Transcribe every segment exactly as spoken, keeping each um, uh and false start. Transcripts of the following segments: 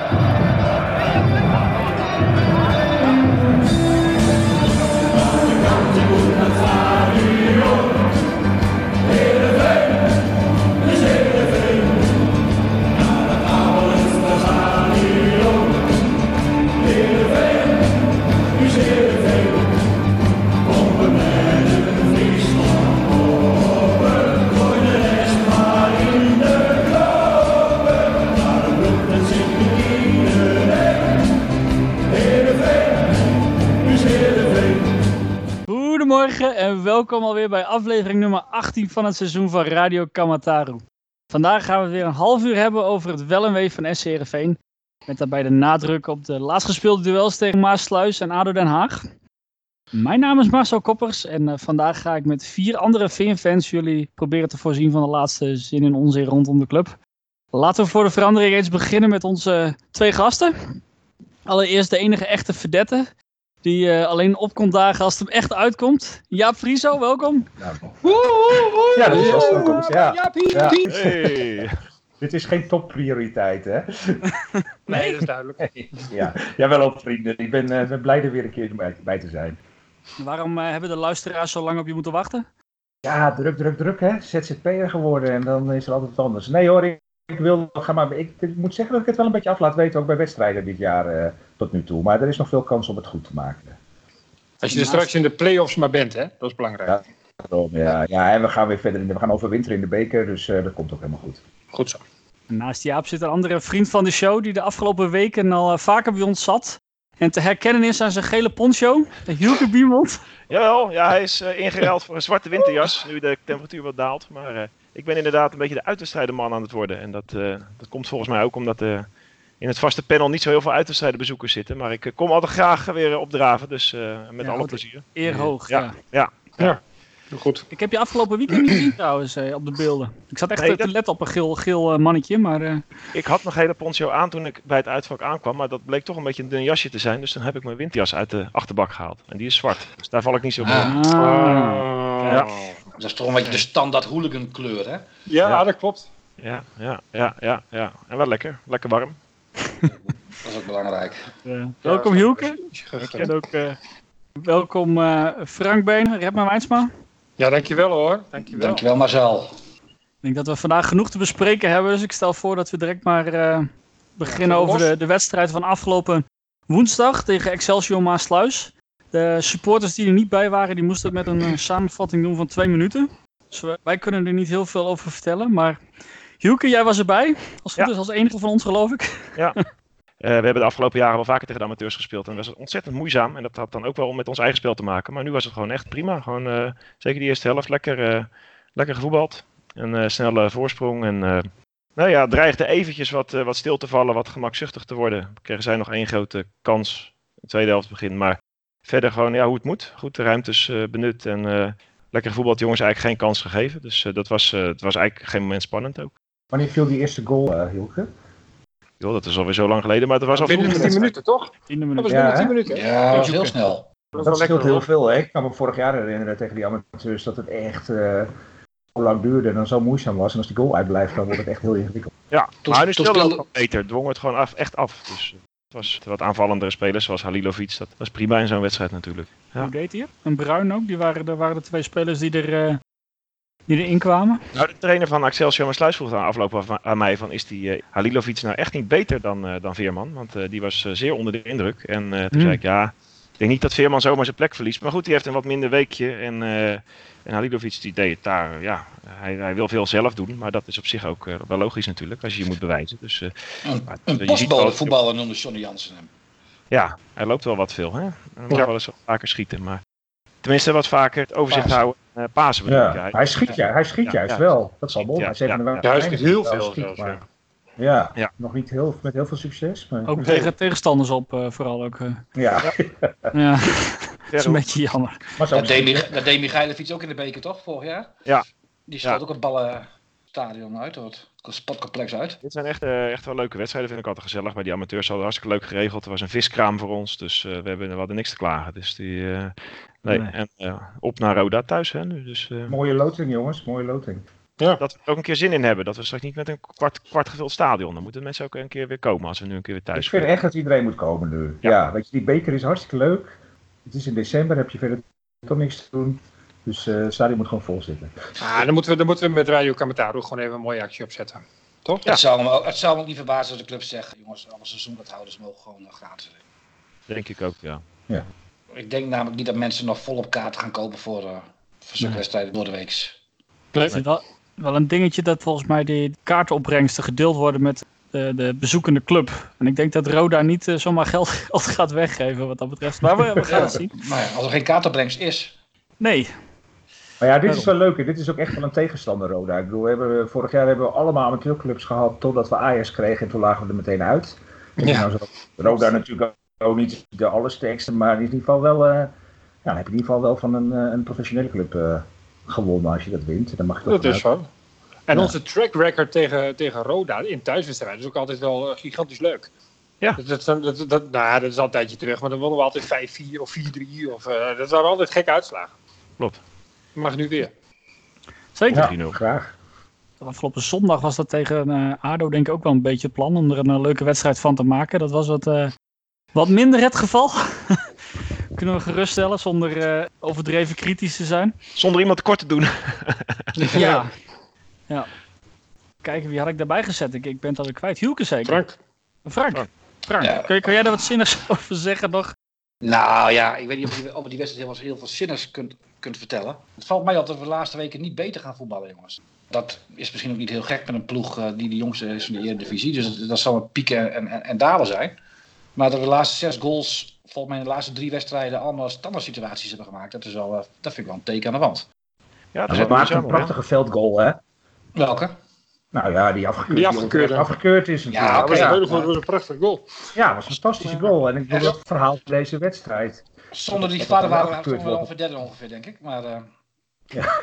Goedemorgen en welkom alweer bij aflevering nummer achttien van het seizoen van Radio Kamataru. Vandaag gaan we het weer een half uur hebben over het wel en wee van S C Heerenveen. Met daarbij de nadruk op de laatst gespeelde duels tegen Maassluis en A D O Den Haag. Mijn naam is Marcel Koppers en uh, vandaag ga ik met vier andere Veen-fans jullie proberen te voorzien van de laatste zin en onzin rondom de club. Laten we voor de verandering eens beginnen met onze twee gasten. Allereerst de enige echte verdette. Die uh, alleen opkomt dagen als het hem echt uitkomt. Jaap Frieso, welkom. Ja, ja dat is wel zo. Ja. Ja. Hey. Dit is geen topprioriteit, hè? Nee, dat is duidelijk. Ja, jawel ook vrienden. Ik ben, uh, ben blij er weer een keer bij, bij te zijn. Waarom uh, hebben de luisteraars zo lang op je moeten wachten? Ja, druk, druk, druk, hè? Z Z P'er geworden en dan is er altijd wat anders. Nee hoor, ik, ik wil, ga maar, ik, ik moet zeggen dat ik het wel een beetje af laat weten, ook bij wedstrijden dit jaar uh, tot nu toe. Maar er is nog veel kans om het goed te maken. Als je er straks in de play-offs maar bent, hè? Dat is belangrijk. Ja, daarom, ja. Ja, en we gaan weer verder in de, we gaan overwinteren in de beker, dus uh, dat komt ook helemaal goed. Goed zo. Naast Jaap zit een andere vriend van de show die de afgelopen weken al uh, vaker bij ons zat. En te herkennen is aan zijn gele poncho, Hielke Biemond. Jawel, ja, hij is uh, ingeruild voor een zwarte winterjas, nu de temperatuur wat daalt. Maar uh, ik ben inderdaad een beetje de uitwedstrijdenman aan het worden. En dat, uh, dat komt volgens mij ook omdat uh, in het vaste panel niet zo heel veel uitwedstrijdenbezoekers zitten. Maar ik uh, kom altijd graag weer opdraven, dus uh, met Ja, alle goed. plezier. Eer hoog, Ja, ja. ja. Ja, goed. Ik heb je afgelopen weekend niet gezien trouwens uh, op de beelden. Ik zat echt Nee, uh, te dat- letten op een geel, geel uh, mannetje, maar... Uh, Ik had mijn gele poncho aan toen ik bij het uitvak aankwam, maar dat bleek toch een beetje een dun jasje te zijn. Dus dan heb ik mijn winterjas uit de achterbak gehaald. En die is zwart, dus daar val ik niet zo op. Ah. ah. Ja. Dat is toch een beetje de standaard hooligan kleur, hè? Ja, Ja. dat klopt. Ja, ja, ja, ja, ja. En wel lekker, lekker warm. Dat is ook belangrijk. Uh, welkom Hielke. En ook uh, welkom uh, Frank Been, Redma Wijnsma. Ja, dankjewel hoor. Dankjewel. Dankjewel Marcel. Ik denk dat we vandaag genoeg te bespreken hebben, dus ik stel voor dat we direct maar uh, beginnen Ja, over los. de, de wedstrijd van afgelopen woensdag tegen Excelsior Maassluis. De supporters die er niet bij waren, die moesten het met een uh, samenvatting doen van twee minuten. Dus we, wij kunnen er niet heel veel over vertellen, maar Hielke, jij was erbij, als het goed Ja. is, als enige van ons geloof ik. Ja. Uh, we hebben de afgelopen jaren wel vaker tegen de amateurs gespeeld en dat was ontzettend moeizaam. En dat had dan ook wel met ons eigen spel te maken. Maar nu was het gewoon echt prima. Gewoon, uh, zeker die eerste helft, lekker, uh, lekker gevoetbald. Een uh, snelle voorsprong. En uh, nou ja, het dreigde eventjes wat, uh, wat stil te vallen, wat gemakzuchtig te worden. Kregen zij nog één grote kans in de tweede helft begin. Maar verder gewoon ja, hoe het moet. Goed de ruimtes uh, benut en uh, lekker gevoetbald. Jongens eigenlijk geen kans gegeven. Dus uh, dat was, uh, het was eigenlijk geen moment spannend ook. Wanneer viel die eerste goal, uh, Hielke? Joh, dat is alweer zo lang geleden, maar het was al Binnen vroeg de in de tien wedstrijd. minuten, toch? Tiende Dat minuut. was Ja, binnen hè? tien minuten. hè? Ja, dat was heel snel. Dat was Dat wel scheelt lekker, heel hoor. veel, hè? Ik kan me vorig jaar herinneren tegen die amateurs dat het echt uh, zo lang duurde en dan zo moeizaam was. En als die goal uitblijft, dan wordt het echt heel ingewikkeld. Ja, Toen- maar nu toen speelde het speelde- ook wel beter. Dwong het gewoon af, echt af. Dus uh, het was wat aanvallendere spelers zoals Halilovic. Dat was prima in zo'n wedstrijd natuurlijk. Ja. Hoe deed hij het? En Bruin ook, die waren, er waren de twee spelers die, er, uh, die erin kwamen. Nou, de trainer van Excelsior Maassluis vroeg aan afloop af- aan mij van is die uh, Halilovic nou echt niet beter dan, uh, dan Veerman? Want uh, die was uh, zeer onder de indruk. En uh, toen Hmm. zei ik ja, ik denk niet dat Veerman zomaar zijn plek verliest. Maar goed, die heeft een wat minder weekje. En, uh, en Halilovic die deed het daar, ja, hij, hij wil veel zelf doen. Maar dat is op zich ook uh, wel logisch natuurlijk, als je je moet bewijzen. Dus uh, Een, Maar een je ziet wel- postbalvoetballer noemde Johnny Jansen hem. ja, hij loopt wel wat veel. Hè? En hij mag Ja. wel eens wat vaker schieten. Maar tenminste wat vaker het overzicht Pasen. houden. Uh, pasen bedoel ik. Ja, Hij- hij schiet, ja, hij schiet Ja, juist ja. wel. Dat is al mooi. Ja, Hij is een van de ja, weinige ja, hij schiet heel die wel veel schiet, zelfs, maar- ja. Ja, Ja. nog niet heel, met heel veel succes. Maar... Ook tegen tegenstanders op, uh, vooral ook. Uh. Ja, Ja, dat is een beetje jammer. maar zo Dat deed, Mi- dat deed Michailovic ook in de beker, toch? Vorig jaar? Ja. Die schoot Ja. ook het ballenstadion uit, of het sportcomplex uit. Dit zijn echt, uh, echt wel leuke wedstrijden, vind ik altijd gezellig. Maar die amateurs hadden hartstikke leuk geregeld. Er was een viskraam voor ons, dus uh, we, hebben, we hadden niks te klagen. Dus die, uh, nee. Nee. En uh, op naar Roda thuis hè, nu. Dus, uh, mooie loting, jongens. Mooie loting. Ja. dat we er ook een keer zin in hebben. Dat we straks niet met een kwart, kwart gevuld stadion. Dan moeten mensen ook een keer weer komen als we nu een keer weer thuis Ik vind spelen. echt dat iedereen moet komen nu. Ja. Ja, weet je, die beker is hartstikke leuk. Het is in december, heb je verder toch niks te doen. Dus uh, het stadion moet gewoon vol zitten. Ah, dan, moeten we, dan moeten we met Radio Kamataru gewoon even een mooie actie opzetten. Toch? Het, zou me ook, het zou me ook niet verbazen als de club zegt, jongens, alle seizoenkaarthouders mogen gewoon uh, gratis. Denk ik ook, ja. Ik denk namelijk niet dat mensen nog volop kaarten gaan kopen voor, uh, voor zulke Nee. wedstrijden door de week. Ik vind wel, wel een dingetje dat volgens mij die kaartenopbrengsten gedeeld worden met de, de bezoekende club. En ik denk dat Roda niet uh, zomaar geld, geld gaat weggeven wat dat betreft. Maar we, we gaan het zien. Maar ja, als er geen kaartopbrengst is, Nee, Maar ja, dit is wel leuk. En dit is ook echt wel een tegenstander, Roda. Ik bedoel, we hebben, vorig jaar hebben we allemaal amateurclubs gehad totdat we Ajax kregen en toen lagen we er meteen uit. En Ja. nou, zo- Roda natuurlijk ook niet de allersterkste, maar in ieder geval wel, uh, ja, dan heb je in ieder geval wel van een, uh, een professionele club uh, gewonnen als je dat wint. Dan mag je toch Dat is vanuit- zo. En Ja. onze track record tegen, tegen Roda in thuiswedstrijden is ook altijd wel uh, gigantisch leuk. Ja. Dat, dat, dat, dat, nou ja, dat is al een tijdje terug, maar dan wonnen we altijd vijf vier of vier drie. Of, uh, dat waren altijd gekke uitslagen. Klopt. Mag nu weer. zeker. drie nul. Ja, graag. Afgelopen zondag was dat tegen uh, ADO denk ik ook wel een beetje het plan om er een uh, leuke wedstrijd van te maken. Dat was wat, uh, wat minder het geval. Kunnen we geruststellen zonder uh, overdreven kritisch te zijn. Zonder iemand tekort te doen. Ja. ja. Kijken, wie had ik daarbij gezet? Ik, ik ben het alweer kwijt. Hielke zeker? Frank. Frank. Frank. Frank. Ja. Kun, je- kun jij daar wat zinnigs over zeggen nog? nou ja, ik weet niet of je over die wedstrijd heel, heel veel zinnigs kunt, kunt vertellen. Het valt mij op dat we de laatste weken niet beter gaan voetballen, jongens. Dat is misschien ook niet heel gek met een ploeg uh, die de jongste is van de Eredivisie. Dus dat, dat zal een pieken en, en, en dalen zijn. Maar dat we de laatste zes goals, volgens mij in de laatste drie wedstrijden, allemaal standaard situaties hebben gemaakt. Dat, is wel, uh, dat vind ik wel een teken aan de wand. Ja, dat En is we wel maakten een jammer, hè? prachtige veldgoal, hè? Welke? Nou ja, die afgekeurd, Die afgekeurde. afgekeurd is natuurlijk. Ja, Dat was, oké. een, ja. dat was een prachtig goal. Ja, het was een fantastische goal. En ik bedoel, Ja. dat het verhaal van deze wedstrijd. Zonder die Dat vader dat waren we afgekeurd toch wel wordt. over derde ongeveer, denk ik. Maar, uh... Ja.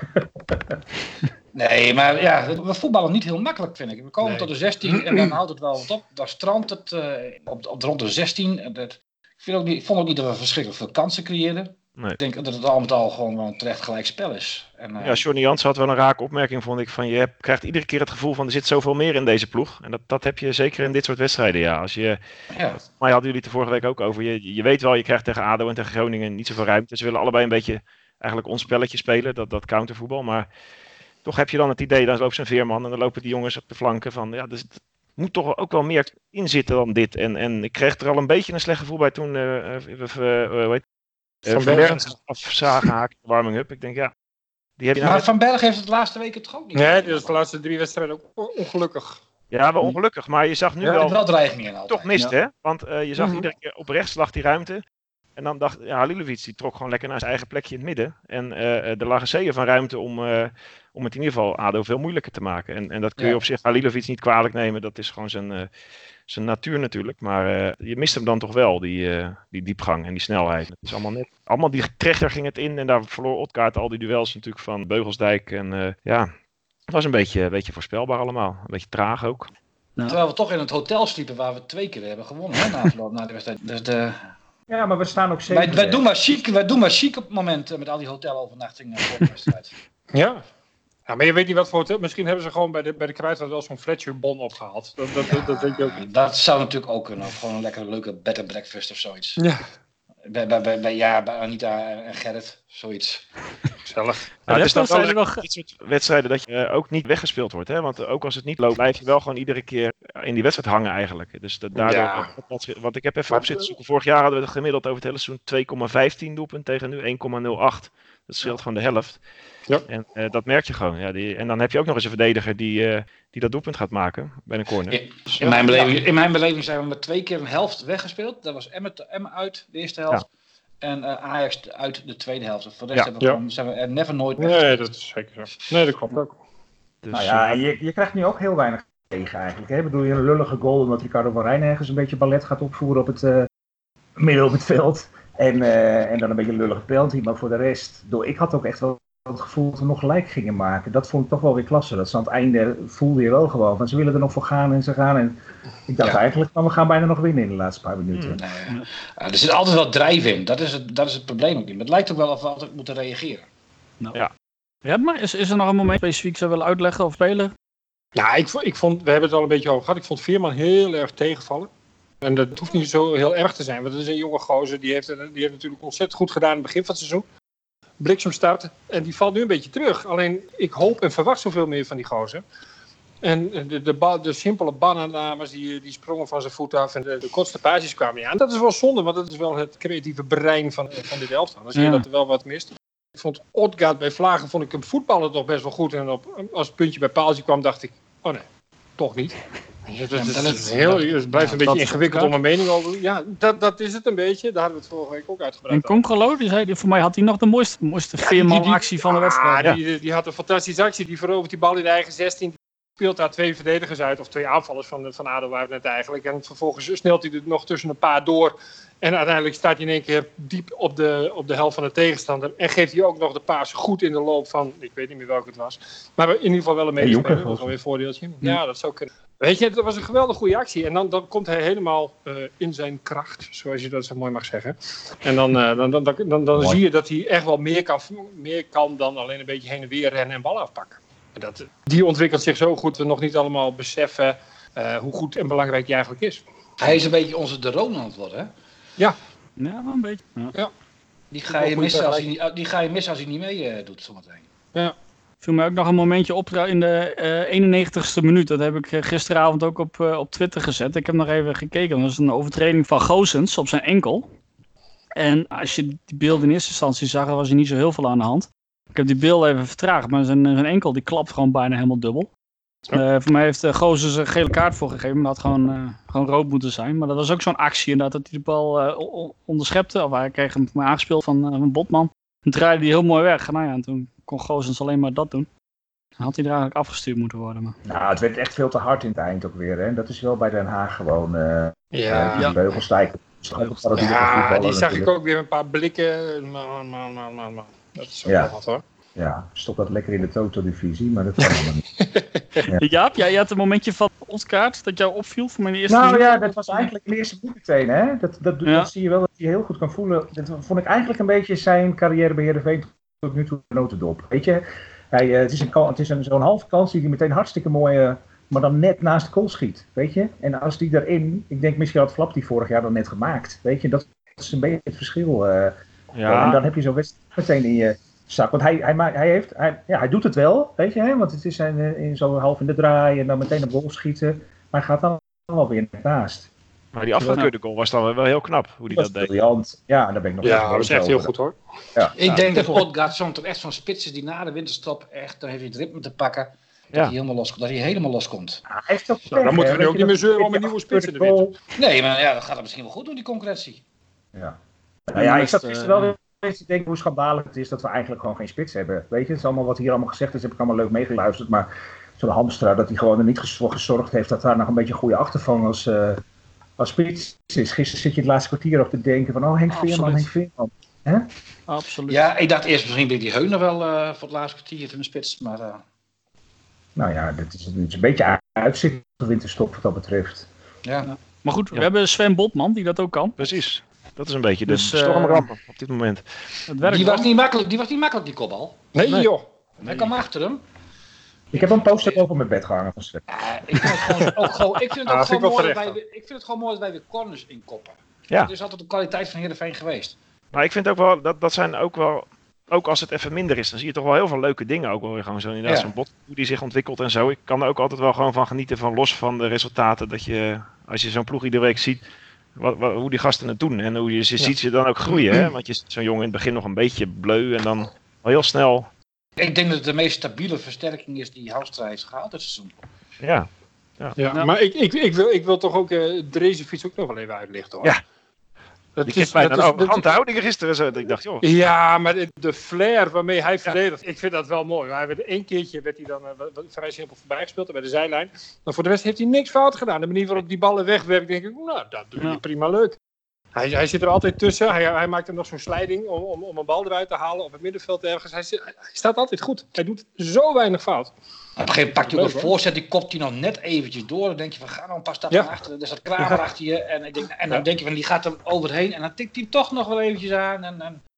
nee, maar ja, we voetballen niet heel makkelijk, vind ik. We komen Nee. tot de zestien en dan houdt het wel wat op. Dan strandt het uh, op, op rond de zestien. En dat, ik, vind ook niet, ik vond ook niet dat we verschrikkelijk veel kansen creëerden. Nee. Ik denk dat het al met al gewoon wel een terecht gelijk spel is. En, uh, Ja, Johnny Jansen had wel een rake opmerking, vond ik. Van je hebt, krijgt iedere keer het gevoel van er zit zoveel meer in deze ploeg. En dat, dat heb je zeker in dit soort wedstrijden, ja. Als je, ja. maar hadden jullie het de vorige week ook over. Je, je weet wel, je krijgt tegen ADO en tegen Groningen niet zoveel ruimte. Ze willen allebei een beetje eigenlijk ons spelletje spelen, dat, dat countervoetbal. Maar toch heb je dan het idee, dan loopt zijn veerman en dan lopen die jongens op de flanken van, ja, dus het moet toch ook wel meer in zitten dan dit. En, en ik kreeg er al een beetje een slecht gevoel bij toen, uh, uh, uh, hoe heet Uh, Van van Bergen. Bergen afzagen haken, warming up. Ik denk, ja, die heb je nou Maar net- Van Berg heeft het de laatste weken toch ook niet. Nee, dat is de laatste drie wedstrijden ook on- ongelukkig. Ja, wel ongelukkig, maar je zag nu Ja, wel, wel, wel dreigingen in altijd. toch mist, hè? Want uh, je zag Mhm. iedere keer op rechts lag die ruimte. En dan dacht, ja, Halilovic die trok gewoon lekker naar zijn eigen plekje in het midden. En uh, er lagen zeeën van ruimte om, uh, om het in ieder geval ADO veel moeilijker te maken. En, en dat kun je Ja. op zich Halilovic niet kwalijk nemen. Dat is gewoon zijn, uh, zijn natuur natuurlijk. Maar uh, je mist hem dan toch wel, die, uh, die diepgang en die snelheid. Het is allemaal net, allemaal die trechter ging het in. En daar verloor Otkaart al die duels natuurlijk van Beugelsdijk. En uh, ja, het was een beetje, een beetje voorspelbaar allemaal. Een beetje traag ook. Nou, Terwijl we toch in het hotel sliepen waar we twee keer hebben gewonnen hè, na afloop na de wedstrijd. Dus de, Ja, maar we staan ook zeker. wij, wij, doen maar chic, wij doen maar chic op het moment uh, met al die hotelovernachtingen voor de wedstrijd. Ja. Ja, maar je weet niet wat voor hotel. Misschien hebben ze gewoon bij de, bij de Kruidvat wel zo'n Fletcher-bon opgehaald. Dat, dat, dat, dat weet je ook niet. Dat zou natuurlijk ook kunnen. Of gewoon een lekkere leuke bed and breakfast of zoiets. Ja, Bij, bij, bij, bij, ja, bij Anita en Gerrit, zoiets. gezellig. Nou, het is dan rest zijn wel er nog- dit soort wedstrijden dat je uh, ook niet weggespeeld wordt. Hè? Want uh, ook als het niet loopt, blijf je wel gewoon iedere keer in die wedstrijd hangen eigenlijk. Dus dat, daardoor, Ja. dat, want ik heb even Maar- op zitten zoeken. Vorig jaar hadden we het gemiddeld over het hele seizoen twee komma vijftien doelpunt tegen nu één komma nul acht. Dat scheelt gewoon de helft. Ja. En uh, dat merk je gewoon. Ja, die, en dan heb je ook nog eens een verdediger die, uh, die dat doelpunt gaat maken bij een corner. In, in, mijn beleving, in mijn beleving zijn we met twee keer een helft weggespeeld. Dat was Emmen, Emmen uit de eerste helft. En uh, Ajax uit de tweede helft. Voor de rest Ja. hebben we Ja. gewoon, zijn we er never nooit weg. Nee, dat is zeker zo. Nee, dat klopt ook. Dus, Nou ja, uh, en je, je krijgt nu ook heel weinig tegen eigenlijk. Hè? Ik bedoel, je een lullige goal omdat Ricardo van Rijn ergens een beetje ballet gaat opvoeren op het uh, midden op het veld. En, uh, en dan een beetje een lullige penalty. Maar voor de rest, door, ik had ook echt wel het gevoel dat we nog gelijk gingen maken. Dat vond ik toch wel weer klasse. Dat ze aan het einde voelde je wel gewoon. Want ze willen er nog voor gaan en ze gaan. En ik dacht Ja. eigenlijk, nou, we gaan bijna nog winnen in de laatste paar minuten. Mm. Nee, uh, er zit altijd wel drijf in. Dat is, het, dat is het probleem ook niet. Maar het lijkt ook wel of we altijd moeten reageren. Nou, Ja. Redma, is, is er nog een moment specifiek zou willen uitleggen of spelen? Ja, ik, vo- ik vond, we hebben het al een beetje over gehad. Ik vond Veerman heel erg tegenvallen. En dat hoeft niet zo heel erg te zijn. Want het is een jonge gozer. Die heeft, die heeft natuurlijk ontzettend goed gedaan in het begin van het seizoen. Bliksemstart. En die valt nu een beetje terug. Alleen ik hoop en verwacht zoveel meer van die gozer. En de, de, ba- de simpele bananames die, die sprongen van zijn voet af. En de, de kortste paasjes kwamen niet aan. Dat is wel zonde, want dat is wel het creatieve brein van, van dit elftal. Dan zie je Ja. dat er wel wat mist. Ik vond Odgaard bij Vlagen vond ik hem voetballen toch best wel goed. En op, als het puntje bij paaltje kwam, dacht ik, oh nee, toch niet. Het, het, het, dat- is heel, het blijft een dat beetje is ingewikkeld Odgaard. om een mening over. Ja, dat, dat is het een beetje. Daar hadden we het vorige week ook En uitgebreid over. Congolo, die zei, die, voor mij had hij nog de mooiste, mooiste Veerman-actie van de wedstrijd. Ah, die, die, die had een fantastische actie. Die verovert die bal in de eigen zestien. Die speelt daar twee verdedigers uit. Of twee aanvallers van, van ADO waren het net eigenlijk. En vervolgens snelt hij er nog tussen een paar door. En uiteindelijk staat hij in één keer diep op de, op de helft van de tegenstander. En geeft hij ook nog de paas goed in de loop van, ik weet niet meer welke het was. Maar in ieder geval wel een Hey, medespeler. Jonker, Dat is alweer een voordeeltje. Ja. Ja, dat zou kunnen. Weet je, dat was een geweldig goede actie. En dan, dan komt hij helemaal uh, in zijn kracht, zoals je dat zo mooi mag zeggen. En dan, uh, dan, dan, dan, dan, dan zie je dat hij echt wel meer kan, meer kan dan alleen een beetje heen en weer rennen en bal afpakken. En dat, die ontwikkelt zich zo goed dat we nog niet allemaal beseffen uh, hoe goed en belangrijk hij eigenlijk is. Hij is een beetje onze De Roon aan het worden, hè? Ja. Ja, wel een beetje. Ja. Die ga je missen als hij niet, die ga je missen als hij niet mee uh, doet zometeen. Ja. Viel mij ook nog een momentje op in de uh, eenennegentigste minuut. Dat heb ik uh, gisteravond ook op, uh, op Twitter gezet. Ik heb nog even gekeken. Dat was een overtreding van Goossens op zijn enkel. En als je die beelden in eerste instantie zag, was er niet zo heel veel aan de hand. Ik heb die beelden even vertraagd, maar zijn, zijn enkel die klapt gewoon bijna helemaal dubbel. Uh, voor mij heeft uh, Goossens een gele kaart voor gegeven, maar dat had gewoon, uh, gewoon rood moeten zijn. Maar dat was ook zo'n actie inderdaad, dat hij de bal uh, onderschepte. Of hij kreeg hem aangespeeld van, uh, van Botman. En draaide hij heel mooi weg. Nou ja, en toen kon Goossens alleen maar dat doen. Dan had hij er eigenlijk afgestuurd moeten worden. Maar... Nou, het werd echt veel te hard in het eind ook weer. Hè? Dat is wel bij Den Haag gewoon. Uh, Ja, uh, die Beugelsdijk. Ja, die zag ik ook weer een paar blikken. Man, man, man, man, man. Dat is ook Ja. wel wat hoor. Ja, stop dat lekker in de Toto-divisie, maar dat kan helemaal niet. Ja. Jaap, jij had een momentje van Odgaard dat jou opviel voor mijn eerste Nou minuut. ja, dat was eigenlijk de eerste minuut meteen. Hè? Dat, dat, Ja. dat zie je wel dat hij heel goed kan voelen. Dat vond ik eigenlijk een beetje zijn carrière bij Heerenveen tot nu toe een notendop. Weet je, hij, uh, het is, een, het is een, zo'n halve kans die hij meteen hartstikke mooi, uh, maar dan net naast de goal schiet. Weet je, en als die daarin, ik denk misschien had Flap die vorig jaar dan net gemaakt. Weet je, dat is een beetje het verschil. Uh, Ja. En dan heb je zo'n wedstrijd meteen in je zak. Want hij, hij, maakt, hij, heeft, hij, ja, hij doet het wel, weet je, hè? Want het is zijn, uh, in zo half in de draai en dan meteen op goal schieten. Maar hij gaat dan wel weer naast. Maar die afgekeurde goal was dan wel heel knap, hoe die Dat dat is deed. briljant. Ja, daar ben ik nog Ja, even dat is echt over. heel goed hoor. Ja. Ik Ja. denk dat Odgaard zo'n toch echt zo'n spits is die na de winterstop echt, dan heeft hij het ritme te pakken. Dat, Ja. hij, helemaal los, dat hij helemaal loskomt. Hij heeft ook Nou, dan pech, moeten hè, we nu weet ook je, niet meer dat- zeuren om een nieuwe spits in de winter. Nee, maar ja, dat gaat het misschien wel goed doen, die concurrentie. Ja. Nou ja, ik zat uh, gisteren wel eens te denken hoe schandalig het is dat we eigenlijk gewoon geen spits hebben. Weet je, het is allemaal wat hier allemaal gezegd is, heb ik allemaal leuk meegeluisterd. Maar zo'n Hamstra, dat hij gewoon er niet voor gezorgd heeft dat daar nog een beetje een goede achtervang als, uh, als spits is. Gisteren zit je het laatste kwartier op te denken van, oh Henk Veerman, Absoluut. Henk Veerman. Hè? Absoluut. Ja, ik dacht eerst misschien ben die Heuner wel uh, voor het laatste kwartier in de spits, maar... Uh... Nou ja, dat is, dat is een beetje uitzicht de winterstop wat dat betreft. Ja. Maar goed, we Ja. hebben Sven Botman die dat ook kan. Precies. Dat is een beetje de Dus, uh, stormramp op dit moment. Het werkt Die, wel. was niet makkelijk, die was niet makkelijk, die kopbal. Nee, Nee. joh. Hij kwam achter hem. Ik heb een poster boven mijn bed gehangen van Sven. Ja, ik vind het gewoon, ook gewoon, ik vind het Ah, ook vind gewoon ik wel mooi dat terecht, wij, weer- ik vind het gewoon mooi dat wij weer corners inkoppen. Ja. Dat is altijd de kwaliteit van Heerenveen geweest. Maar ik vind ook wel, dat, dat zijn ook wel, ook als het even minder is, dan zie je toch wel heel veel leuke dingen ook wel weer gewoon zo. Inderdaad, Ja. zo'n bot, hoe die zich ontwikkelt en zo. Ik kan er ook altijd wel gewoon van genieten van los van de resultaten. Dat je, als je zo'n ploeg iedere week ziet, wat, wat, hoe die gasten het doen. En hoe je ze ziet ze dan ook groeien. Hè? Want je ziet zo'n jongen in het begin nog een beetje bleu en dan al heel snel. Ik denk dat het de meest stabiele versterking is die Houstra heeft gehaald dit seizoen. Ja, Ja, Ja. maar ik, ik, ik, wil, ik wil toch ook uh, Drezefiets ook nog wel even uitlichten hoor. Ja. Dat die kreeg bijna een overhand houding gisteren. Zo, dat ik dacht, joh. Ja, maar de, de flair waarmee hij verdedigt, ik vind dat wel mooi. Hij werd, één keertje werd hij dan uh, wat- wat vrij simpel voorbij gespeeld bij de zijlijn. Maar voor de rest heeft hij niks fout gedaan. De manier waarop die ballen wegwerkt, denk ik, nou, dat doe je Ja. prima leuk. Hij, hij zit er altijd tussen. Hij, hij maakt er nog zo'n slijding om, om, om een bal eruit te halen op het middenveld ergens. Hij, zit- hij staat altijd goed. Hij doet zo weinig fout. Op een gegeven moment pakt hij ook Leuk, een hoor. voorzet, die kopt hij nog net eventjes door. Dan denk je van, ga nou een paar stappen Ja. naar achteren. Er staat Kramer Ja. achter je. En, ik denk, en dan Ja. denk je van, die gaat hem overheen. En dan tikt hij hem toch nog wel eventjes aan. En, en...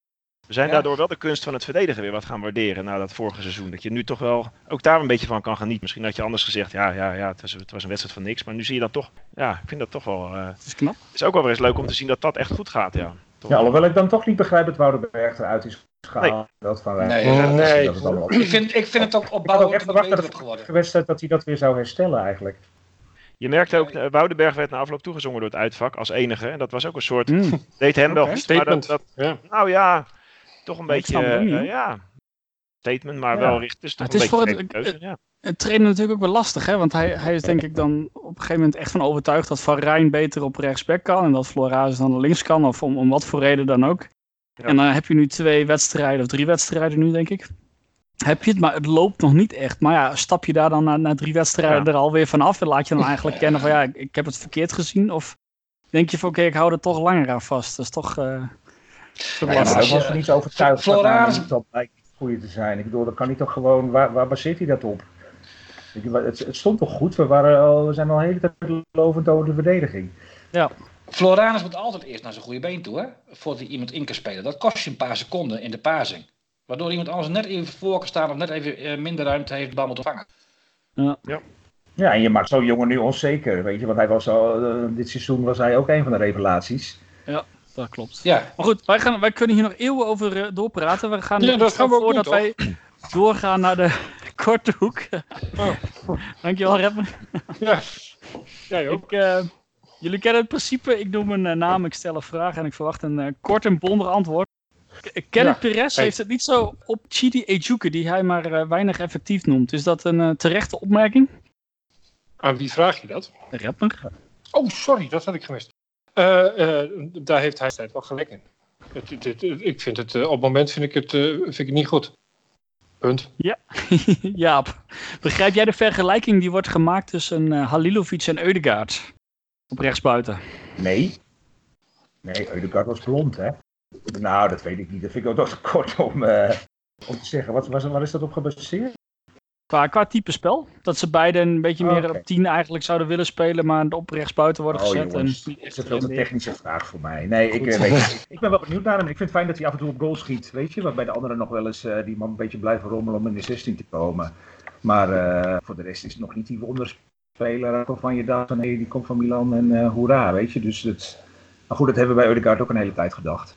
We zijn Ja. daardoor wel de kunst van het verdedigen weer wat gaan waarderen na dat vorige seizoen. Dat je nu toch wel ook daar een beetje van kan genieten. Misschien had je anders gezegd, ja, ja, ja het, was, het was een wedstrijd van niks. Maar nu zie je dat toch, ja, ik vind dat toch wel... Uh, Het is knap. Het is ook wel weer eens leuk om te zien dat dat echt goed gaat, ja. Toch? Ja, alhoewel ik dan toch niet begrijp dat Woudenberg eruit is gehaald. Nee. Dat van, Nee, uh, nee. nee. Dat het allemaal... Ik vind, ik vind het ook Ik had ook opbouwend echt wat verwacht beter dat op de geworden. vorige wedstrijd dat hij dat weer zou herstellen eigenlijk. Je merkte ook, uh, Woudenberg werd na afloop toegezongen door het uitvak als enige. En dat was ook een soort, Mm. deed hem wel Oké. goed. Maar Statement. dat, dat, Ja. nou ja, toch een Ja, ik beetje, snap het ook niet, uh, hoor. ja, statement, maar Ja. wel richt. Dus toch Het een is beetje voor het- vreemde keuze, ja. Het trainen natuurlijk ook wel lastig, hè? Want hij, hij is denk ik dan op een gegeven moment echt van overtuigd dat Van Rijn beter op rechtsback kan. En dat Floraas dan links kan, of om, om wat voor reden dan ook. Ja. En dan heb je nu twee wedstrijden, of drie wedstrijden nu, denk ik. Heb je het, maar het loopt nog niet echt. Maar ja, stap je daar dan na, na drie wedstrijden Ja. er alweer vanaf? En laat je dan eigenlijk kennen van ja, ik, ik heb het verkeerd gezien? Of denk je van oké, ik hou er toch langer aan vast? Dat is toch, uh, toch Ja, Ja, lastig. maar als dat je- was er niet zo overtuigd van. Floraas- Nou, dat blijkt niet het goede te zijn. Ik bedoel, dat kan hij toch gewoon, waar, waar baseert hij dat op? Weet je, het, het stond toch goed? We, waren al, we zijn al de hele tijd lovend over de verdediging. Floranus moet altijd eerst naar zijn goede been toe, hè? Voordat hij iemand in kan spelen. Dat kost je een paar seconden in de passing. Waardoor iemand anders net even voor kan staan of net even eh, minder ruimte heeft de bal moeten vangen. Ja, en je maakt zo'n jongen nu onzeker, weet je. Want hij was al, uh, dit seizoen was hij ook een van de revelaties. Dat klopt. Ja, Maar goed, wij, gaan, wij kunnen hier nog eeuwen over uh, doorpraten. We gaan Ja, er dat gaan we ook voordat doen, wij doorgaan naar de korte hoek. Oh. Dankjewel, Rapper. Ja. Jij ook. Ik, uh, jullie kennen het principe. Ik noem een uh, naam, ik stel een vraag en ik verwacht een uh, kort en bondig antwoord. K- Kenneth Ja. Perez Hey. heeft het niet zo op Chidi Ejuke, die hij maar uh, weinig effectief noemt. Is dat een uh, terechte opmerking? Aan wie vraag je dat? Rapper? Oh, sorry, dat had ik gemist. Uh, uh, daar heeft hij tijd wel gelijk in. Het, het, het, ik vind het, uh, op het moment vind ik het, uh, vind ik het niet goed. Punt. Jaap, begrijp jij de vergelijking die wordt gemaakt tussen uh, Halilovic en Ødegaard? Op rechtsbuiten. Nee. Nee, Ødegaard was blond, hè. Nou, dat weet ik niet. Dat vind ik ook nog te kort om, uh, om te zeggen. Wat, waar, waar is dat op gebaseerd? Qua, qua type spel. Dat ze beide een beetje Oh, meer oké. op tien eigenlijk zouden willen spelen, maar op rechtsbuiten worden Oh gezet. jongens, en dat is een veel te technische vraag voor mij. Nee, ik, Goed. eh, weet niet. Ik ben wel benieuwd naar hem. Ik vind het fijn dat hij af en toe op goal schiet, weet je. Want bij de anderen nog wel eens uh, die man een beetje blijven rommelen om in de zestien te komen. Maar uh, voor de rest is het nog niet die wonderspeler waarvan je dacht van, hé, die komt van Milan en uh, hoera, weet je. Dus het... Maar goed, dat hebben we bij Ødegaard ook een hele tijd gedacht.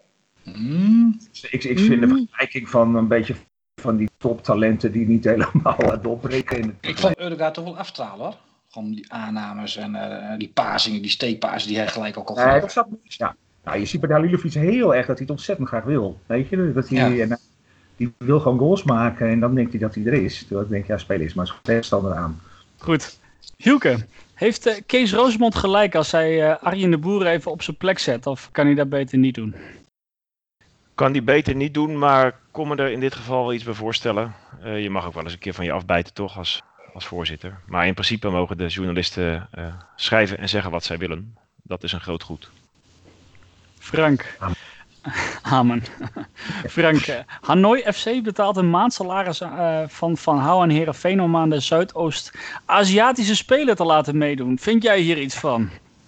Mm. Dus ik, ik vind de vergelijking van een beetje van die toptalenten die niet helemaal doorbreken in het... Ik vond Ødegaard toch wel afstralen, hoor. Gewoon die aannames en uh, die pasingen, die steekpasen die hij gelijk ook al Nee, gaf. dat zat niet. Ja. Nou, je ziet bij Halilovic heel erg dat hij het ontzettend graag wil. Weet je, dat hij, Ja. en, die wil gewoon goals maken en dan denkt hij dat hij er is. Terwijl ik denk, ja, speel eens maar zo'n tegenstander aan. Goed. Hielke, heeft uh, Kees Rosemond gelijk als hij uh, Arjen de Boer even op zijn plek zet? Of kan hij dat beter niet doen? Kan die beter niet doen, maar kom me er in dit geval wel iets bij voorstellen. Uh, je mag ook wel eens een keer van je afbijten, toch, als, als voorzitter. Maar in principe mogen de journalisten uh, schrijven en zeggen wat zij willen. Dat is een groot goed. Frank. Amen. Amen. Frank, uh, Hanoi F C betaalt een maandsalaris uh, van Van Houw en Heerenveen om aan de Zuidoost-Aziatische Spelen te laten meedoen. Vind jij hier iets van?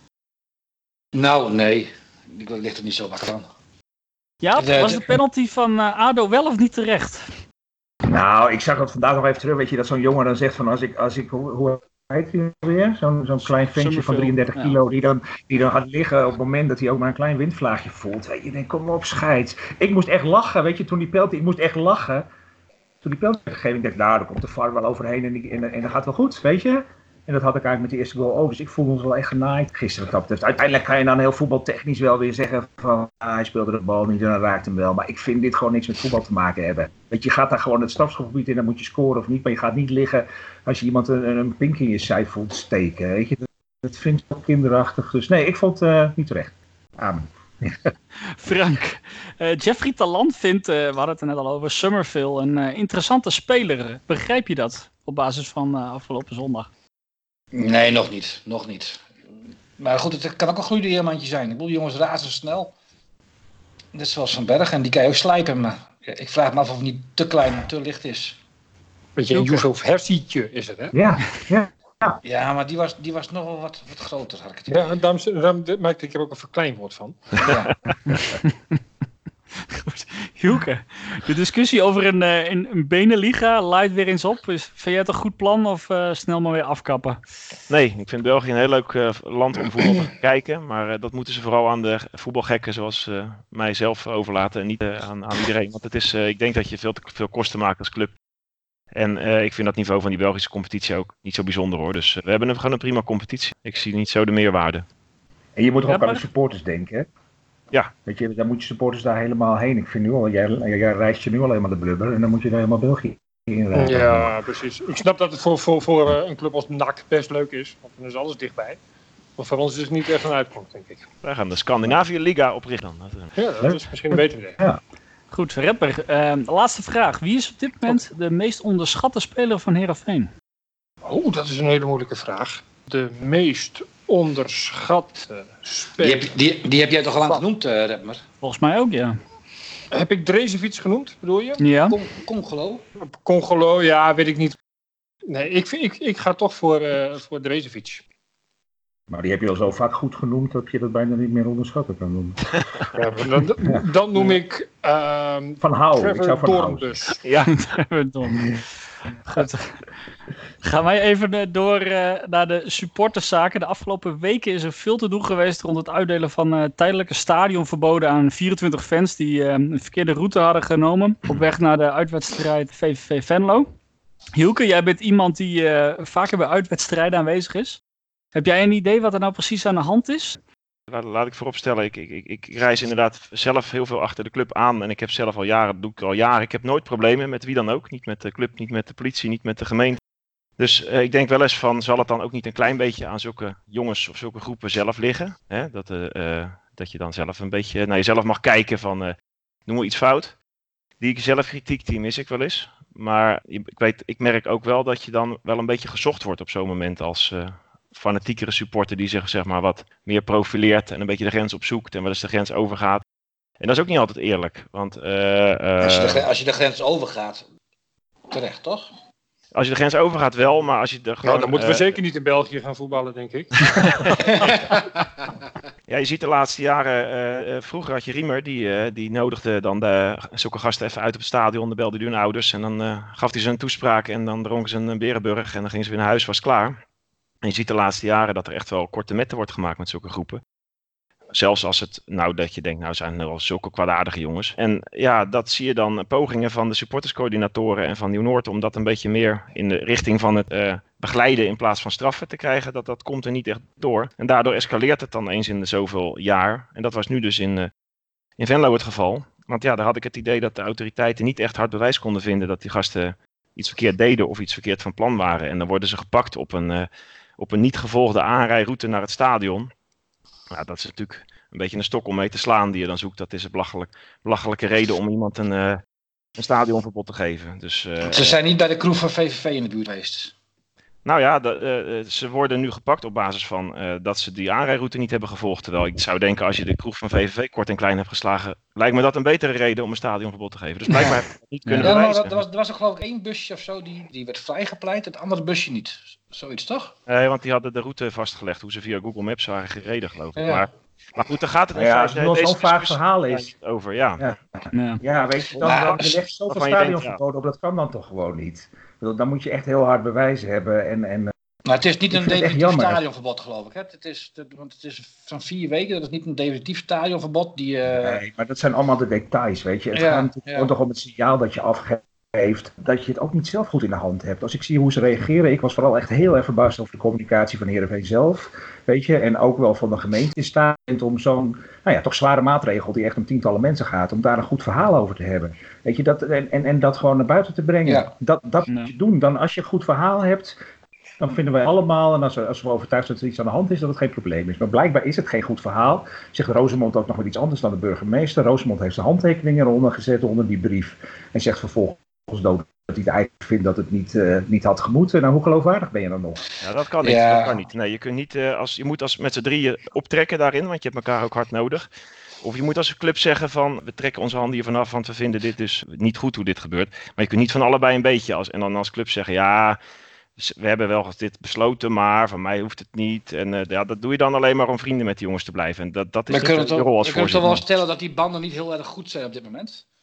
Nou, nee. Ik ligt er niet zo wakker aan. Ja, De- was de- de penalty van uh, ADO wel of niet terecht? Nou, ik zag dat vandaag nog even terug. Weet je, dat zo'n jongen dan zegt van als ik, als ik hoe, hoe heet hij weer? Zo'n zo'n klein ventje van Summerville, drieëndertig ja. kilo die dan, die dan gaat liggen op het moment dat hij ook maar een klein windvlaagje voelt. Weet je, denkt, kom op, scheid. Ik moest echt lachen, weet je, toen die penalty, ik moest echt lachen. Toen die penalty werd gegeven, ik dacht, nou, daar komt de V A R wel overheen en, die, en, en dat gaat wel goed, weet je. En dat had ik eigenlijk met de eerste goal ook. Dus ik voelde ons wel echt genaaid gisteren. Wat dat betreft. Uiteindelijk kan je dan heel voetbaltechnisch wel weer zeggen van ah, hij speelde de bal niet en hij raakt hem wel. Maar ik vind dit gewoon niks met voetbal te maken hebben. Weet je, je gaat daar gewoon het strafschopgebied in, dan moet je scoren of niet. Maar je gaat niet liggen als je iemand een, een pink in je zij voelt steken. Weet je, dat, dat vind ik ook kinderachtig. Dus nee, ik vond het uh, niet terecht. Amen. Frank, uh, Jeffrey Talant vindt, uh, we hadden het er net al over, Summerville een uh, interessante speler. Begrijp je dat op basis van uh, afgelopen zondag? Nee, nog niet. Nog niet. Maar goed, het kan ook een groeideermandje zijn. Ik bedoel, die jongens razendsnel. Net zoals Van Berg. En die kan je ook slijpen. Maar ik vraag me af of het niet te klein en te licht is. Beetje een Yusuf Hersietje is het, hè? Ja, ja. Ja, maar die was, die was nog wel wat, wat groter, had ik het idee. Ja, daarom, daarom maakte ik er ook een verkleinwoord van. Ja. Goed. Hielke, de discussie over een, uh, een, een benenliga laait weer eens op. Is, vind jij het een goed plan of uh, snel maar weer afkappen? Nee, ik vind België een heel leuk uh, land om voetbal te kijken. Maar uh, dat moeten ze vooral aan de voetbalgekken zoals uh, mijzelf overlaten. En niet uh, aan, aan iedereen. Want het is, uh, ik denk dat je veel te veel kosten maakt als club. En uh, ik vind dat niveau van die Belgische competitie ook niet zo bijzonder hoor. Dus uh, we hebben een, gewoon een prima competitie. Ik zie niet zo de meerwaarde. En je moet ook ja, maar... aan maar... de supporters denken, hè? Ja. Weet je, dan moet je supporters daar helemaal heen. Ik vind nu al, jij, jij reist je nu alleen maar de blubber en dan moet je daar helemaal België in rijden. Ja, precies. Ik snap dat het voor, voor, voor uh, een club als N A C best leuk is, want dan is alles dichtbij. Maar voor ons is het niet echt een uitkomst, denk ik. Wij gaan de Scandinavië Liga oprichten dan. Ja, dat is misschien een beter idee. Ja. Goed, Rapper, uh, laatste vraag. Wie is op dit moment de meest onderschatte speler van Heerenveen? Oh, dat is een hele moeilijke vraag. De meest onderschatte speler. Die heb, die, die heb jij toch al lang genoemd, uh, Rapper? Volgens mij ook, ja. Heb ik Drezefiets genoemd, bedoel je? Ja. Con- Congolo? Congolo, ja, weet ik niet. Nee, ik, ik, ik ga toch voor, uh, voor Drezefiets. Maar die heb je al zo vaak goed genoemd dat je dat bijna niet meer onderschatten kan noemen. Ja, dan, dan noem ik uh, Van Hou. Trevor Ik zou van Hou. Doornbus. Ja, Dom. Goed. Gaan wij even door uh, naar de supporterszaken. De afgelopen weken is er veel te doen geweest rond het uitdelen van uh, tijdelijke stadionverboden aan vierentwintig fans die uh, een verkeerde route hadden genomen op weg naar de uitwedstrijd V V V Venlo. Hielke, jij bent iemand die uh, vaker bij uitwedstrijden aanwezig is. Heb jij een idee wat er nou precies aan de hand is? laat, laat ik vooropstellen, ik, ik, ik, ik reis inderdaad zelf heel veel achter de club aan. En ik heb zelf al jaren, dat doe ik al jaren, ik heb nooit problemen met wie dan ook. Niet met de club, niet met de politie, niet met de gemeente. Dus uh, ik denk wel eens van, zal het dan ook niet een klein beetje aan zulke jongens of zulke groepen zelf liggen? Hè? Dat, uh, uh, dat je dan zelf een beetje naar jezelf mag kijken van, uh, doen we iets fout? Die zelfkritiek, die mis ik wel eens. Maar ik, weet, ik merk ook wel dat je dan wel een beetje gezocht wordt op zo'n moment als uh, fanatiekere supporter die zich zeg maar wat meer profileert en een beetje de grens opzoekt en wel eens de grens overgaat. En dat is ook niet altijd eerlijk. Want, uh, uh, als, je de, als je de grens overgaat, terecht toch? Als je de grens overgaat wel, maar als je er gewoon... Nou, dan moeten we uh, zeker niet in België gaan voetballen, denk ik. Ja, je ziet de laatste jaren, uh, vroeger had je Riemer, die, uh, die nodigde dan de, zulke gasten even uit op het stadion, dan belde hij hun ouders en dan uh, gaf hij ze een toespraak en dan dronken ze een Berenburg en dan gingen ze weer naar huis, was klaar. En je ziet de laatste jaren dat er echt wel korte metten wordt gemaakt met zulke groepen. Zelfs als het, nou dat je denkt, nou zijn er wel zulke kwaadaardige jongens. En ja, dat zie je dan pogingen van de supporterscoördinatoren en van Nieuw-Noord om dat een beetje meer in de richting van het uh, begeleiden in plaats van straffen te krijgen. Dat, dat komt er niet echt door. En daardoor escaleert het dan eens in de zoveel jaar. En dat was nu dus in, uh, in Venlo het geval. Want ja, daar had ik het idee dat de autoriteiten niet echt hard bewijs konden vinden dat die gasten iets verkeerd deden of iets verkeerd van plan waren. En dan worden ze gepakt op een, uh, op een niet gevolgde aanrijroute naar het stadion. Ja, dat is natuurlijk een beetje een stok om mee te slaan die je dan zoekt. Dat is een belachelijk, belachelijke reden om iemand een, uh, een stadionverbod te geven. Dus, uh, Ze zijn niet bij de kroeg van V V V in de buurt geweest. Nou ja, de, uh, ze worden nu gepakt op basis van uh, dat ze die aanrijroute niet hebben gevolgd. Terwijl ik zou denken, als je de kroeg van V V V kort en klein hebt geslagen, lijkt me dat een betere reden om een stadionverbod te geven. Dus blijkbaar heb ik het niet kunnen Ja, maar bewijzen. dat, er, was, er was er geloof ik één busje of zo, die, die werd vrijgepleit, het andere busje niet. Zoiets toch? Nee, want die hadden de route vastgelegd, hoe ze via Google Maps waren gereden, geloof ik. Ja. Maar, maar goed, daar gaat het in Ja, als feite het wel deze zo'n vaag discussie verhaal is. over. Ja. Ja. Ja. Ja, weet je, dan, Maar dan als- er ligt zoveel waarvan je denkt, stadionverboden op, dat kan dan toch gewoon niet. Ik bedoel, dan moet je echt heel hard bewijzen hebben en... en Maar het is niet Ik een vind het echt definitief jammer. stadionverbod geloof ik. Hè? Het is, het, want het is van vier weken, dat is niet een definitief stadionverbod. Die, uh... Nee, maar dat zijn allemaal de details, weet je. Het Ja, gaat natuurlijk ja. gewoon toch om het signaal dat je afgeeft, dat je het ook niet zelf goed in de hand hebt. Als ik zie hoe ze reageren, ik was vooral echt heel erg verbaasd over de communicatie van Heerenveen zelf, weet je. En ook wel van de gemeente in staat om zo'n, nou ja, toch zware maatregel die echt om tientallen mensen gaat, om daar een goed verhaal over te hebben. Weet je, dat, en, en, en dat gewoon naar buiten te brengen. Ja. Dat, dat Ja. moet je doen. Dan als je een goed verhaal hebt, dan vinden wij allemaal, en als we, als we overtuigd zijn dat er iets aan de hand is, dat het geen probleem is. Maar blijkbaar is het geen goed verhaal. Zegt Rosemond ook nog wat iets anders dan de burgemeester. Rosemond heeft zijn handtekeningen eronder gezet onder die brief. En zegt vervolgens dood dat hij het eigenlijk vindt dat het niet, uh, niet had gemoeten. Nou, hoe geloofwaardig ben je dan nog? Ja, dat kan niet. Ja. Dat kan niet. Nee, je, kunt niet uh, als, je moet als met z'n drieën optrekken daarin, want je hebt elkaar ook hard nodig. Of je moet als een club zeggen van, we trekken onze handen hier vanaf, want we vinden dit dus niet goed hoe dit gebeurt. Maar je kunt niet van allebei een beetje, als, en dan als club zeggen, ja, we hebben wel dit besloten, maar van mij hoeft het niet. En uh, ja, dat doe je dan alleen maar om vrienden met die jongens te blijven. En dat, dat is We de, kunnen de toch, rol als we kunnen toch wel voorzitter. stellen dat die banden niet heel erg goed zijn op dit moment?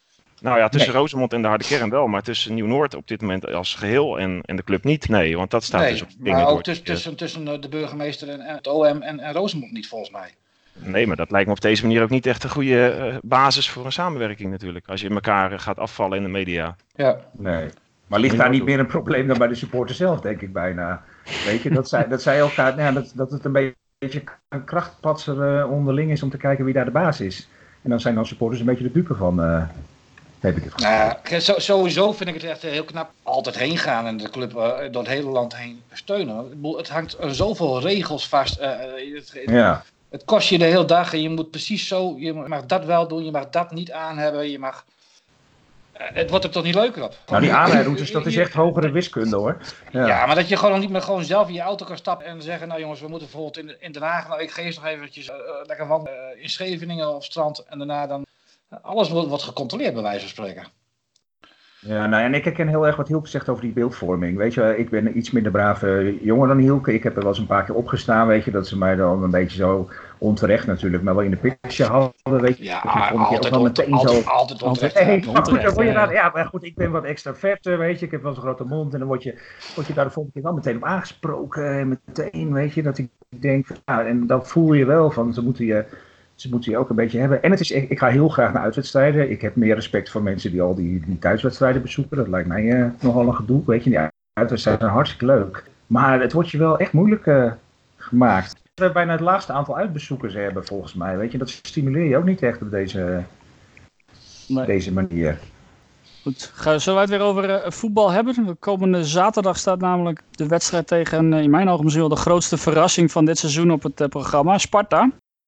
Nou ja, tussen Nee. Rosemond en de harde kern wel, maar tussen Nieuw-Noord op dit moment als geheel en, en de club niet. Nee, want dat staat Nee, dus op maar dingen ook door. tussen, tussen, tussen eh, de burgemeester en, en het O M en, en Rosemond niet, volgens mij. Nee, maar dat lijkt me op deze manier ook niet echt een goede eh, basis voor een samenwerking natuurlijk. Als je elkaar eh, gaat afvallen in de media. Ja. Nee. Maar ligt daar niet meer een probleem dan bij de supporters zelf, denk ik bijna. Weet je, dat zij, dat zij elkaar, nou ja, dat, dat het een beetje een krachtpatser uh, onderling is om te kijken wie daar de baas is. En dan zijn dan supporters een beetje de dupe van, uh, heb ik het gevoel. Nou, ja, zo- sowieso vind ik het echt heel knap. Altijd heen gaan en de club uh, door het hele land heen steunen. Ik bedoel, het hangt er zoveel regels vast. Uh, het, het, Ja. het kost je de hele dag en je moet precies zo, je mag dat wel doen, je mag dat niet aan hebben, je mag... Uh, het wordt er toch niet leuker op? Nou, die aanrijdroutes, dat is echt hogere wiskunde hoor. Ja. Ja. maar dat je gewoon niet meer gewoon zelf in je auto kan stappen en zeggen, nou jongens, we moeten bijvoorbeeld in, in Den Haag, nou ik geef nog eventjes uh, lekker wandelen uh, in Scheveningen of strand en daarna dan, uh, alles wordt, wordt gecontroleerd bij wijze van spreken. Ja, nou, en ik herken heel erg wat Hielke zegt over die beeldvorming. Weet je, ik ben een iets minder brave jongen dan Hielke. Ik heb er wel eens een paar keer opgestaan, weet je, dat ze mij dan een beetje zo onterecht natuurlijk, maar wel in de picture hadden, weet je. Ja, Dus dan vond ik je ook altijd, wel on, meteen altijd, zo... altijd onterecht. Nee, Ja. maar goed, dan word je ja. dan, ja, maar goed, ik ben wat extraverter, weet je. Ik heb wel zo'n grote mond en dan word je, word je daar de volgende keer wel meteen op aangesproken. En meteen, weet je, dat ik denk, ja, en dat voel je wel van, ze moeten je... Ze moeten je ook een beetje hebben. En het is, ik, ik ga heel graag naar uitwedstrijden. Ik heb meer respect voor mensen die al die, die thuiswedstrijden bezoeken. Dat lijkt mij uh, nogal een gedoe. Weet je, die uitwedstrijden zijn hartstikke leuk. Maar het wordt je wel echt moeilijk uh, gemaakt. We bijna het laagste aantal uitbezoekers hebben volgens mij. Weet je, dat stimuleer je ook niet echt op deze, Nee. deze manier. Goed, gaan we zo uit weer over uh, voetbal hebben. De komende zaterdag staat namelijk de wedstrijd tegen, uh, in mijn ogen misschien wel de grootste verrassing van dit seizoen op het uh, programma, Sparta.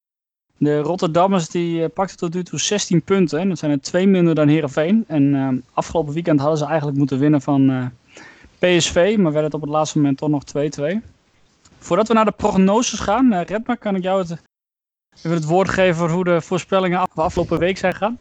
De Rotterdammers die uh, pakten tot nu toe zestien punten. En dat zijn er twee minder dan Heerenveen. En uh, afgelopen weekend hadden ze eigenlijk moeten winnen van uh, P S V. Maar werd het op het laatste moment toch nog twee-twee. Voordat we naar de prognoses gaan, uh, Redma, kan ik jou het, even het woord geven voor hoe de voorspellingen af, afgelopen week zijn gegaan?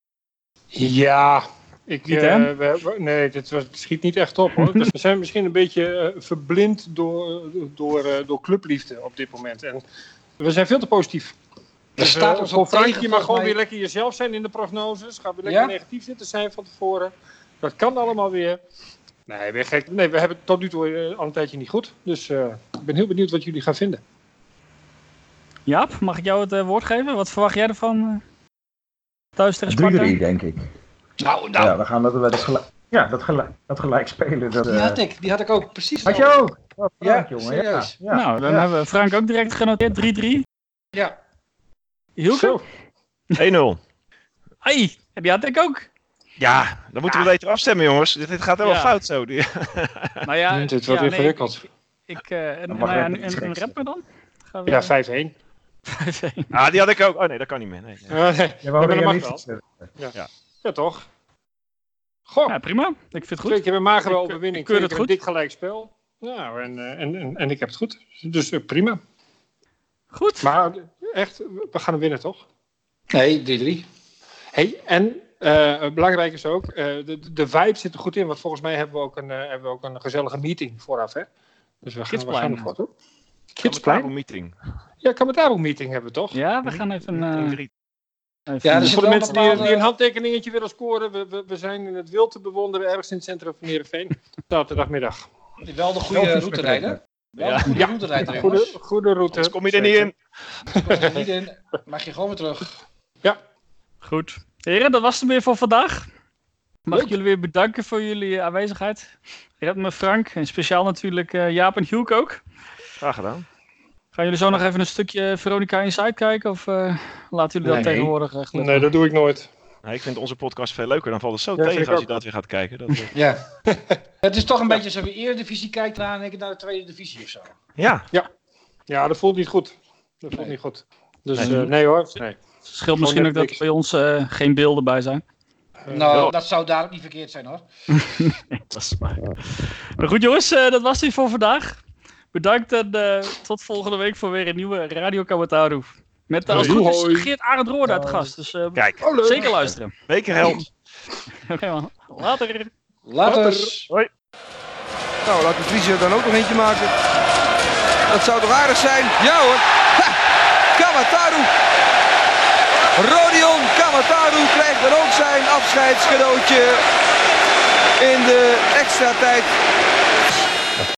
Ja, ik, Niet, uh, hè? we, we- nee, dit was, het schiet niet echt op hoor. Dus we zijn misschien een beetje uh, verblind door, door, uh, door clubliefde op dit moment. En we zijn veel te positief. Er Dus, staat uh, ons voor ook Frank, tegen, je mag volgens gewoon mij. weer lekker jezelf zijn in de prognoses. Ga weer lekker Ja? negatief zitten zijn van tevoren. Dat kan allemaal weer. Nee, weer gek. Nee, we hebben het tot nu toe uh, al een tijdje niet goed. Dus uh, ik ben heel benieuwd wat jullie gaan vinden. Jaap, mag ik jou het uh, woord geven? Wat verwacht jij ervan uh, thuis tegen Sparta? drie drie denk ik. Nou, nou, Ja, we gaan dat, dat, gelijk, ja, dat, gelijk, dat gelijk spelen. Dat, die uh, had ik, die had ik ook precies. had je ook? Oh, Frank, Ja, jongen. serieus. Ja, ja, Nou, dan ja. hebben we Frank ook direct genoteerd, drie drie. Ja. Hielke? Zo. één nul. Ai, die had ik ook. Ja, dan moeten we beter afstemmen jongens. Dit, dit gaat helemaal Ja. fout zo. Die- Nou ja, Dit wordt ja, ingewikkeld. Nee, ik, uh, en, Dan mag nou ja, Redma en, iets en, en geks Redma dan? Gaan we- Ja, vijf één. Ah, die had ik ook. Oh nee, dat kan niet meer. Nee, nee. Ja, nee. Je wou Ja, maar dat mag realistisch wel. zijn. Ja, toch? Goh, Ja, prima. Ik vind het twee goed. keer een magere Ik- overwinning. ik keur Twee het keer een goed. dik gelijkspel. Nou, en, uh, en, en, en ik heb het goed. Dus uh, prima. Goed. Maar uh, echt, we gaan hem winnen, toch? Nee, drie drie. Hey, en uh, belangrijk is ook, uh, de, de vibe zit er goed in. Want volgens mij hebben we ook een, uh, hebben we ook een gezellige meeting vooraf, hè? Dus we gaan, we Kidsplein. gaan ervoor, toch? Kidsplein Kidsplein? meeting. Ja, Kamataro meeting hebben we toch? Ja, we gaan even... Meeting Uh, drie. even Ja, dus- Voor de wel mensen die, bepaalde- die een handtekeningetje willen scoren, we, we, we zijn in het wild te bewonderen ergens in het centrum van Heerenveen. Zaterdagmiddag. Wel de goede Selfies route met rijden. Redma. Wel Ja. de goede Ja. route rijden, Goede, jongens. goede route. Anders kom je er niet in. Kom er niet in, mag je gewoon weer terug. Goed. Heren, dat was het weer voor vandaag. Mag ik Leuk. jullie weer bedanken voor jullie uh, aanwezigheid. Redme, Frank en speciaal natuurlijk uh, Jaap en Hielke ook. Graag gedaan. Gaan jullie zo nog even een stukje Veronica Inside kijken? Of uh, laten jullie dat Nee. tegenwoordig echt Nee, dat doe ik nooit. Nou, ik vind onze podcast veel leuker. Dan valt het zo Ja, vind tegen ik als je ook. dat weer gaat kijken. Dat, eh, Ja. Het is toch een beetje alsof je Eredivisie kijkt naar, en ik naar de tweede divisie of zo. ja, Ja, dat voelt niet goed. Dat voelt Nee. niet goed. Dus Nee. nee, nee hoor. Nee. Het scheelt misschien ook net dat er bij ons uh, geen beelden bij zijn. Nou, ja. dat zou daar ook niet verkeerd zijn hoor. Dat is waar. Maar goed jongens, uh, dat was het weer voor vandaag. Bedankt en uh, tot volgende week voor weer een nieuwe Radio Kamataru. Met uh, als het goed is Geert Arend Roorde uit gast. Dus uh, kijk. Oh, leuk. zeker luisteren. Bekerheld. Oké man, later. Later. Hoi. Nou, laat de Vries er dan ook nog eentje maken. Dat zou toch aardig zijn? Ja hoor. Ha! Kamataru. Rodion Kamataru. Kamataru krijgt dan ook zijn afscheidscadeautje in de extra tijd.